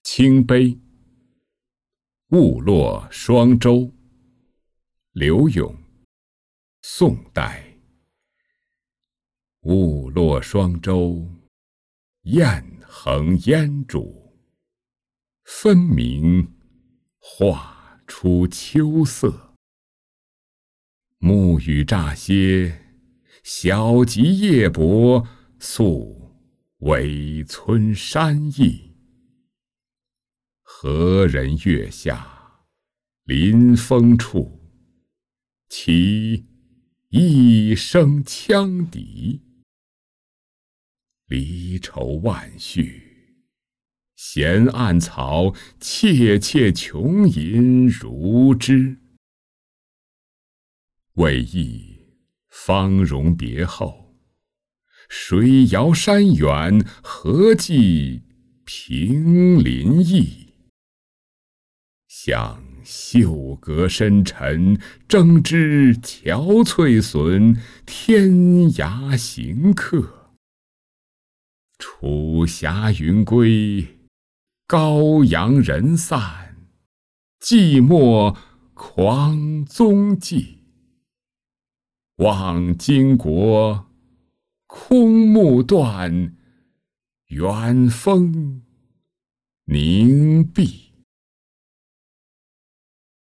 清悲，误落双舟。刘永，宋代。误落双舟，雁横烟渚。分明画出秋色。暮雨乍歇，小楫夜泊，宿韦村山意。何人月下临风处？起一声羌笛。离愁万绪，闲暗草，切切琼吟如织。为忆芳容别后，水遥山远，何计平林意。向秀阁深沉，争知憔悴损，天涯行客。楚霞云归，高阳人散，寂寞狂踪迹。望荆国，空目断，远风凝碧。